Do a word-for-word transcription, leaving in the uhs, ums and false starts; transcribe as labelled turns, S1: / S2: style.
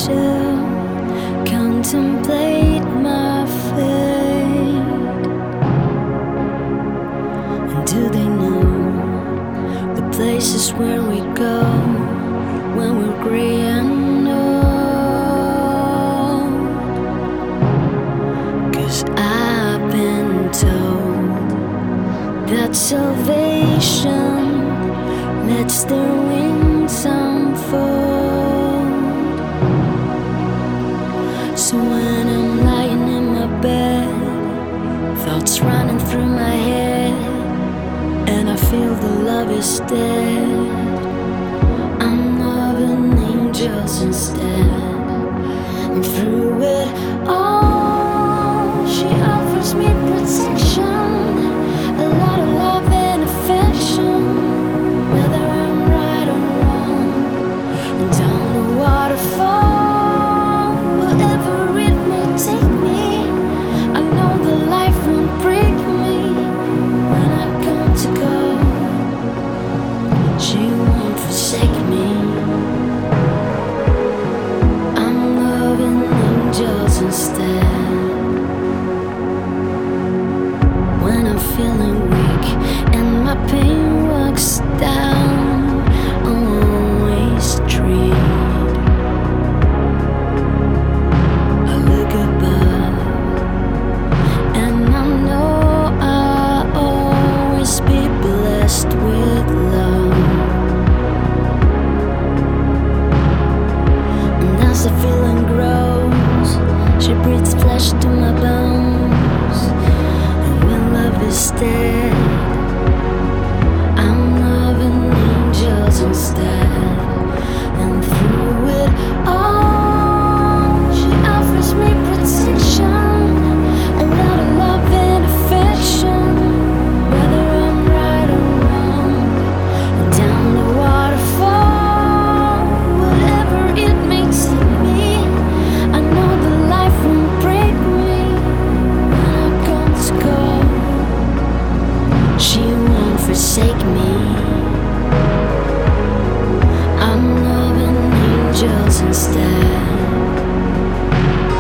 S1: to contemplate my fate. And do they know the places where we go when we're gray and old? 'Cause I've been told that salvation lets their wings unfold. So when I'm lying in my bed, thoughts running through my head, and I feel the love is dead, I'm loving angels instead. And through it all, she offers me protection, a lot of love and affection. Whether I'm right or wrong, down the waterfall, wherever it may take me, I know the life won't break me. When I come to go, she won't forsake me. I'm loving angels instead. When I'm feeling weak and my pain walks down a one-way street, I look above and I know I'll always be blessed with love. And as the feeling grows, she breathes flesh to my bones. And when love is dead, I'm loving angels instead. And through it all, she offers me protection, a lot of love and affection. Whether I'm right or wrong, down the waterfall, whatever it may take me, I know the life won't break me. When I come to go, she won't forsake me. I'm loving angels instead.